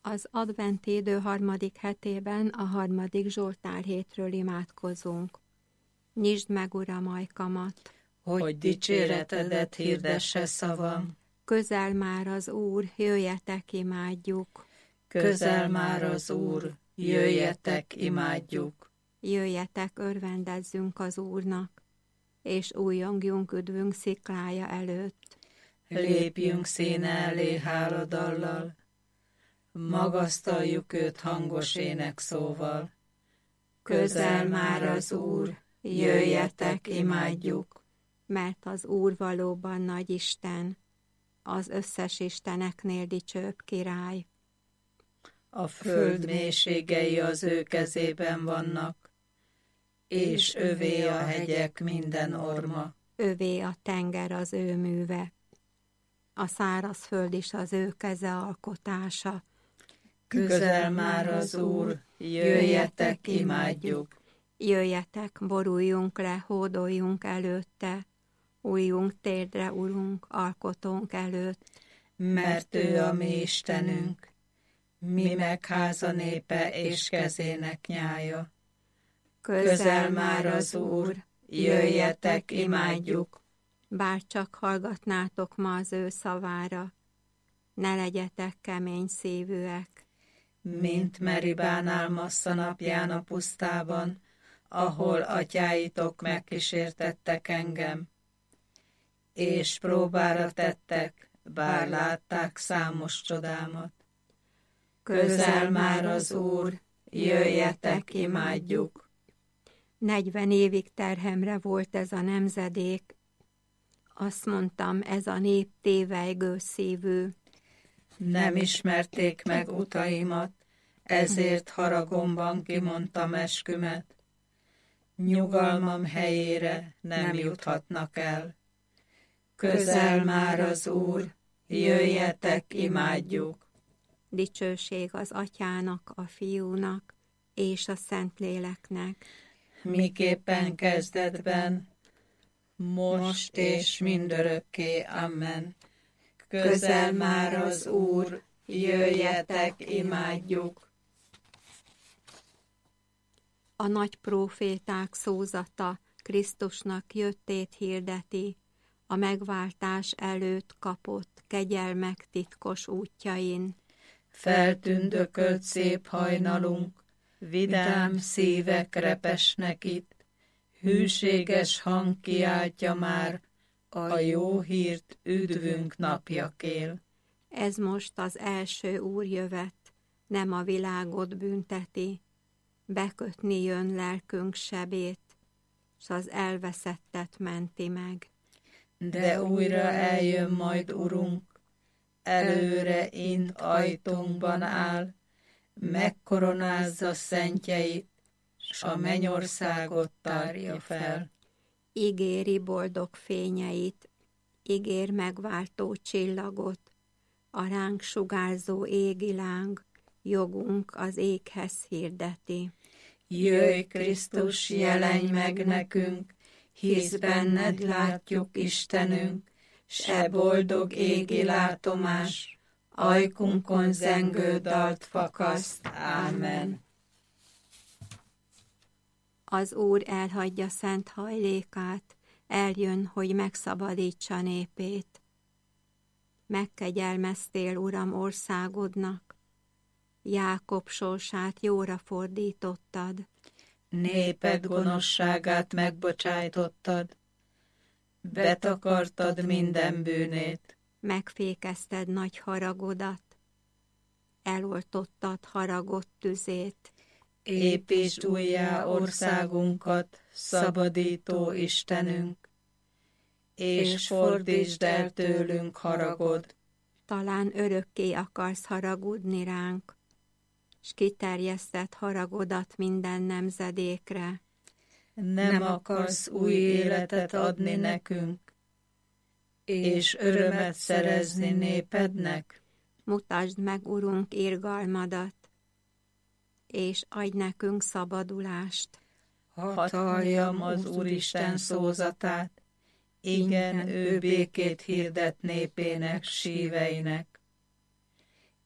Az adventi idő harmadik hetében a harmadik Zsoltár hétről imádkozunk. Nyisd meg, Uram, ajkamat, hogy dicséretedet hirdesse szavam. Közel már az Úr, jöjjetek, imádjuk. Közel már az Úr, jöjjetek, imádjuk. Jöjjetek, örvendezzünk az Úrnak, és újjongjunk üdvünk sziklája előtt. Lépjünk színe elé háladallal, magasztaljuk őt hangos énekszóval. Közel már az Úr, jöjjetek, imádjuk. Mert az Úr valóban nagy Isten, az összes isteneknél dicsőbb király. A föld mélységei az ő kezében vannak, és övé a hegyek minden orma. Övé a tenger az ő műve, a szárazföld is az ő keze alkotása. Közel már az Úr, jöjjetek, imádjuk. Jöjjetek, boruljunk le, hódoljunk előtte, újjunk térdre, Urunk, alkotónk előtt. Mert ő a mi Istenünk, mi megháza népe és kezének nyája. Közel már az Úr, jöjjetek, imádjuk. Bár csak hallgatnátok ma az ő szavára, ne legyetek kemény szívűek. Mint Meribánál Massza napján a pusztában, ahol atyáitok megkísértettek engem, és próbára tettek, bár látták számos csodámat. Közel már az Úr, jöjjetek, imádjuk. 40 évig terhemre volt ez a nemzedék. Azt mondtam, ez a nép tévejgő szívű. Nem ismerték meg utaimat, ezért haragomban kimondtam eskümet. Nyugalmam helyére nem juthatnak el. Közel már az Úr, jöjjetek, imádjuk. Dicsőség az Atyának, a Fiúnak és a Szentléleknek. Miképpen kezdetben, most és mindörökké, amen. Közel már az Úr, jöjjetek, imádjuk. A nagy próféták szózata Krisztusnak jöttét hirdeti, a megváltás előtt kapott kegyelmek titkos útjain. Feltündökölt szép hajnalunk, vidám szívek repesnek itt, hűséges hang kiáltja már, a jó hírt üdvünk napjakél. Ez most az első úrjövet, nem a világot bünteti, bekötni jön lelkünk sebét, s az elveszettet menti meg. De újra eljön majd Urunk, előre int ajtónkban áll, megkoronázza szentjeit, s a mennyországot tárja fel. Ígéri boldog fényeit, ígér megváltó csillagot, a ránk sugárzó égi láng, jogunk az éghez hirdeti. Jöjj, Krisztus, jelenj meg nekünk, hisz benned látjuk Istenünk, se boldog égi látomás, ajkunkon zengő dalt fakaszt. Ámen. Az Úr elhagyja szent hajlékát, eljön, hogy megszabadítsa népét. Megkegyelmeztél, Uram, országodnak, Jákob sorsát jóra fordítottad. Néped gonoszságát megbocsájtottad, betakartad minden bűnét. Megfékezted nagy haragodat, eloltottad haragott tüzét. Építsd újjá országunkat, szabadító Istenünk, és fordítsd el tőlünk haragod. Talán örökké akarsz haragudni ránk, s kiterjesztett haragodat minden nemzedékre. Nem akarsz új életet adni nekünk, és örömet szerezni népednek? Mutasd meg, Urunk, irgalmadat, és adj nekünk szabadulást. Hadd halljam az Úristen szózatát, igen, ő békét hirdet népének, síveinek.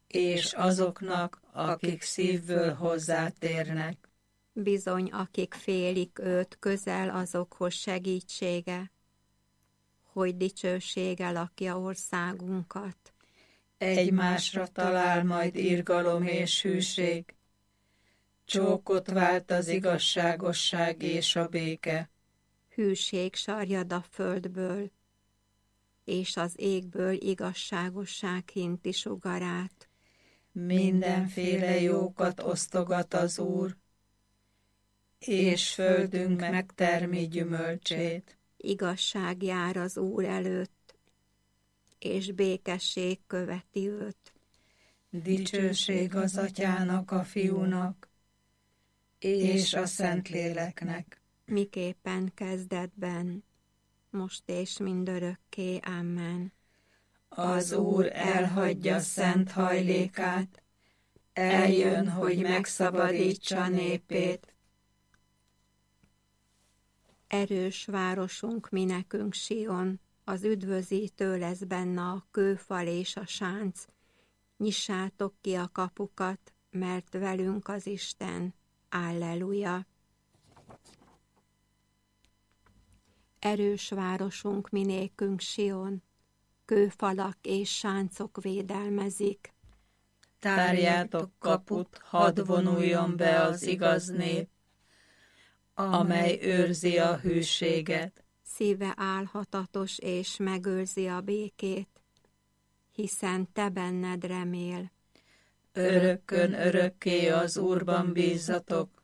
és azoknak, akik szívből hozzátérnek. Bizony, akik félik őt, közel azokhoz segítsége, hogy dicsősége lakja országunkat. Egymásra talál majd irgalom és hűség, csókot vált az igazságosság és a béke. Hűség sarjad a földből, és az égből igazságosság hinti sugarát. Mindenféle jókat osztogat az Úr, és földünk megtermi gyümölcsét. Igazság jár az Úr előtt, és békesség követi őt. Dicsőség az Atyának, a Fiúnak, és a Szentléleknek. Miképpen kezdetben, most és mindörökké. Amen. Az Úr elhagyja szent hajlékát, eljön, hogy megszabadítsa népét. Erős városunk, mi nekünk Sion, az üdvözítő lesz benne a kőfal és a sánc. Nyissátok ki a kapukat, mert velünk az Isten. Alleluja! Erős városunk, mi nékünk Sion, kőfalak és sáncok védelmezik. Tárjátok kaput, hadd vonuljon be az igaz nép, amely őrzi a hűséget. Szíve álhatatos és megőrzi a békét, hiszen te benned remél. Örökkön örökké az Úrban bízzatok,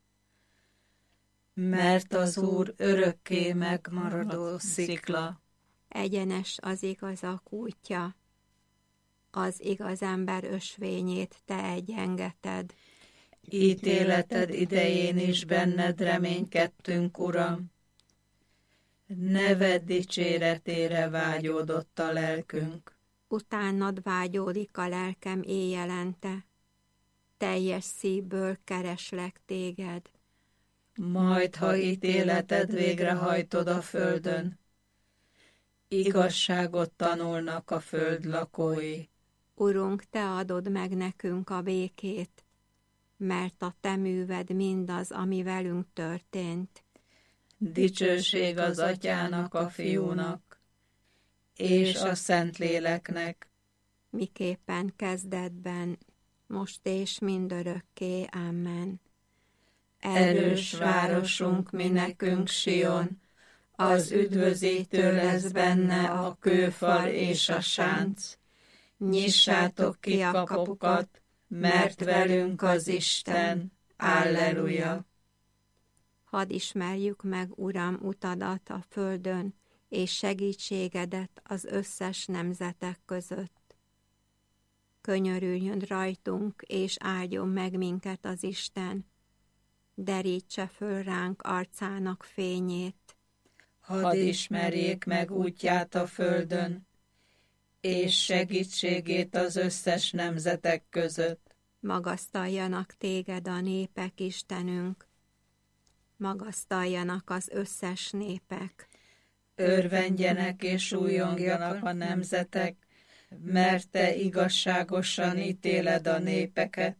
mert az Úr örökké megmaradó szikla. Egyenes az igazak útja, az igaz ember ösvényét te egyengeted. Ítéleted idején is benned reménykedtünk, Uram. Neved dicséretére vágyódott a lelkünk. Utánad vágyódik a lelkem éjjelente, teljes szívből kereslek téged. Majd, ha ítéleted végrehajtod a földön, igazságot tanulnak a föld lakói. Urunk, te adod meg nekünk a békét, mert a te műved mindaz, ami velünk történt. Dicsőség az Atyának, a Fiúnak, és a Szentléleknek. Miképpen kezdetben, most és mindörökké. Amen. Erős városunk, mi nekünk Sion, az üdvözítő lesz benne a kőfal és a sánc. Nyissátok ki a kapukat, mert velünk az Isten. Alleluja! Hadd ismerjük meg, Uram, utadat a földön, és segítségedet az összes nemzetek között. Könyörüljön rajtunk, és áldjon meg minket az Isten, derítse föl ránk arcának fényét. Hadd ismerjék meg útját a földön, és segítségét az összes nemzetek között. Magasztaljanak téged a népek, Istenünk, magasztaljanak az összes népek. Örvendjenek és újongjanak a nemzetek, mert te igazságosan ítéled a népeket,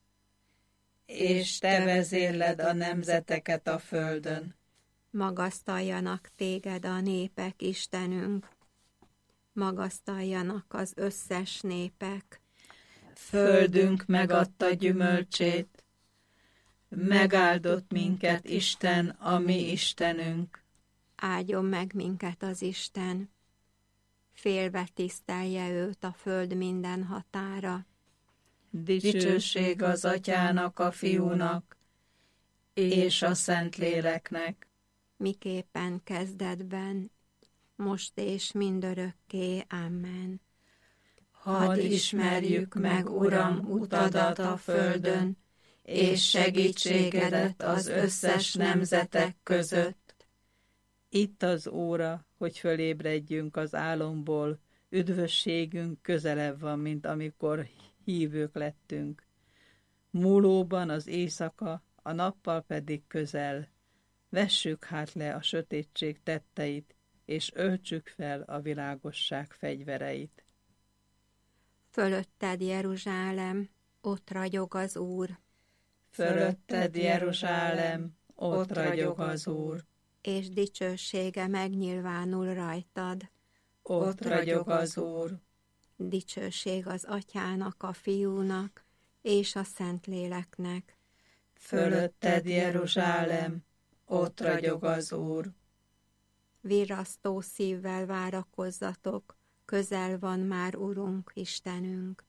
és te vezérled a nemzeteket a földön. Magasztaljanak téged a népek, Istenünk, magasztaljanak az összes népek. Földünk megadta gyümölcsét, megáldott minket Isten, a mi Istenünk. Áldjon meg minket az Isten, félve tisztelje őt a föld minden határa. Dicsőség az Atyának, a Fiúnak, és a Szentléleknek. Miképpen kezdetben, most és mindörökké. Amen. Hadd ismerjük meg, Uram, utadat a földön, és segítségedet az összes nemzetek között. Itt az óra, hogy fölébredjünk az álomból, üdvösségünk közelebb van, mint amikor hívők lettünk. Múlóban az éjszaka, a nappal pedig közel. Vessük hát le a sötétség tetteit, és öltsük fel a világosság fegyvereit. Fölötted, Jeruzsálem, ott ragyog az Úr. Fölötted, Jeruzsálem, ott ragyog az Úr. És dicsősége megnyilvánul rajtad. Ott ragyog az Úr. Dicsőség az Atyának, a Fiúnak és a Szentléleknek. Fölötted, Jeruzsálem, ott ragyog az Úr. Virrasztó szívvel várakozzatok, közel van már Urunk, Istenünk.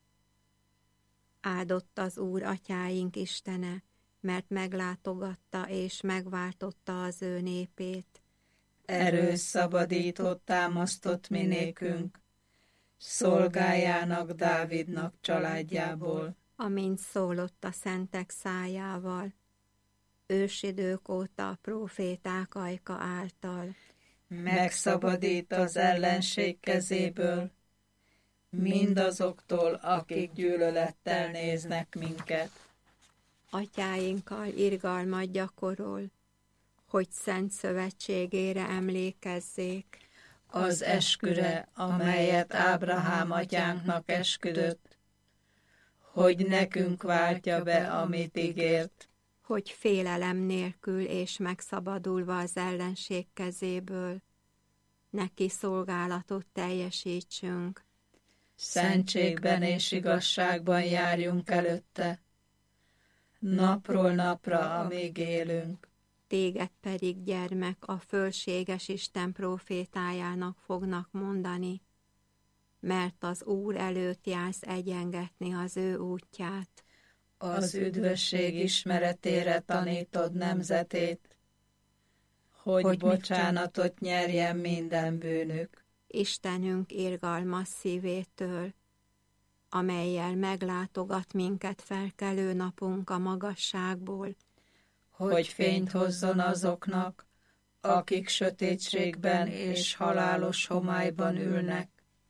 Áldott az Úr, atyáink Istene, mert meglátogatta és megváltotta az ő népét. Erős szabadított, támasztott mi nékünk, szolgájának, Dávidnak családjából. Amint szólott a szentek szájával, ősidők óta a próféták ajka által. Megszabadít az ellenség kezéből, mindazoktól, akik gyűlölettel néznek minket. Atyáinkkal irgalmat gyakorol, hogy szent szövetségére emlékezzék. Az esküre, amelyet Ábrahám atyánknak esküdött, hogy nekünk váltja be, amit ígért. Hogy félelem nélkül és megszabadulva az ellenség kezéből, neki szolgálatot teljesítsünk. Szentségben és igazságban járjunk előtte, napról napra, amíg élünk. Téged pedig, gyermek, a fölséges Isten prófétájának fognak mondani, mert az Úr előtt jársz egyengetni az ő útját. Az üdvösség ismeretére tanítod nemzetét, hogy bocsánatot nyerjen minden bűnük. Istenünk irgalmas szívétől, amellyel meglátogat minket felkelő napunk a magasságból, hogy fényt hozzon azoknak, akik sötétségben és halálos homályban ülnek,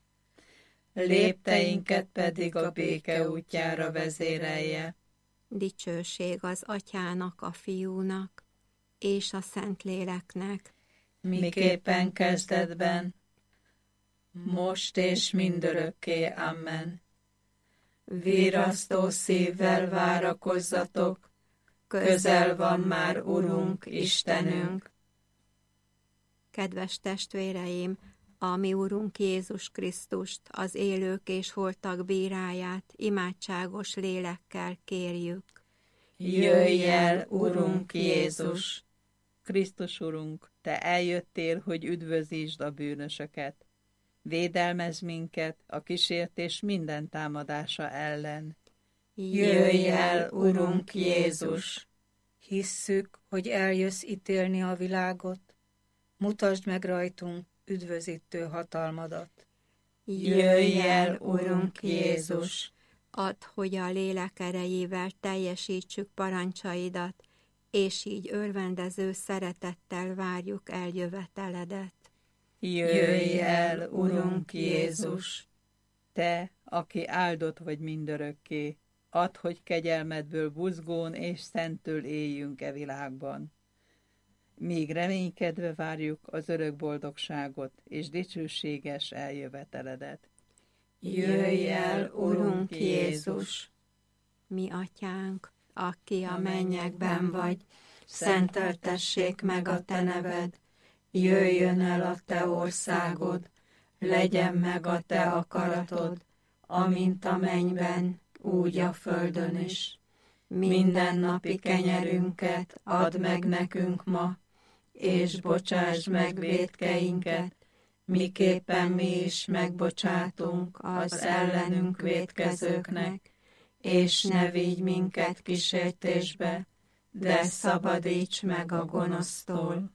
lépteinket pedig a béke útjára vezérelje. Dicsőség az Atyának, a Fiúnak és a Szentléleknek, miképpen kezdetben, most és mindörökké. Amen. Virrasztó szívvel várakozzatok, közel van már Urunk, Istenünk. Kedves testvéreim, a mi Urunk Jézus Krisztust, az élők és holtak bíráját imádságos lélekkel kérjük. Jöjj el, Urunk Jézus! Krisztus Urunk, Te eljöttél, hogy üdvözítsd a bűnösöket. Védelmezz minket a kísértés minden támadása ellen. Jöjj el, Urunk Jézus! Hisszük, hogy eljössz ítélni a világot. Mutasd meg rajtunk üdvözítő hatalmadat. Jöjj el, Urunk Jézus! Add, hogy a lélek erejével teljesítsük parancsaidat, és így örvendező szeretettel várjuk eljöveteledet. Jöjj el, Urunk Jézus! Te, aki áldott vagy mindörökké, add, hogy kegyelmedből buzgón és szentől éljünk e világban. Míg reménykedve várjuk az örök boldogságot és dicsőséges eljöveteledet. Jöjj el, Urunk Jézus! Mi Atyánk, aki a mennyekben vagy, szenteltessék meg a Te neved, jöjjön el a Te országod, legyen meg a Te akaratod, amint a mennyben, úgy a földön is. Mindennapi kenyerünket add meg nekünk ma, és bocsásd meg vétkeinket, miképpen mi is megbocsátunk az ellenünk vétkezőknek, és ne vigy minket kísértésbe, de szabadíts meg a gonosztól.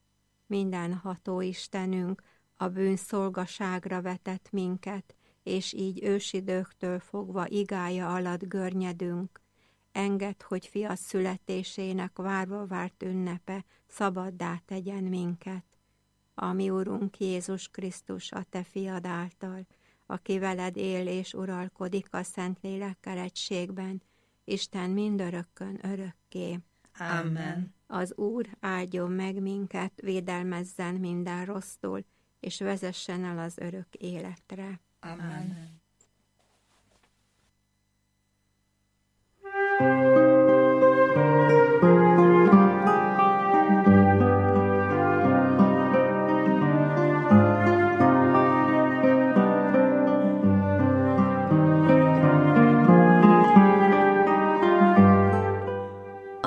Mindenható Istenünk, a bűn szolgaságra vetett minket, és így ősidőktől fogva igája alatt görnyedünk. Engedd, hogy fia születésének várva várt ünnepe szabaddá tegyen minket. A mi Urunk Jézus Krisztus, a Te fiad által, aki veled él és uralkodik a Szentlélekkel egységben, Isten mindörökkön örökké. Amen. Az Úr áldjon meg minket, védelmezzen minden rossztól, és vezessen el az örök életre. Amen.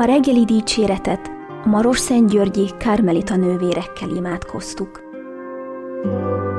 A reggeli dicséretet a Marosszentgyörgyi Karmelita nővérekkel imádkoztuk.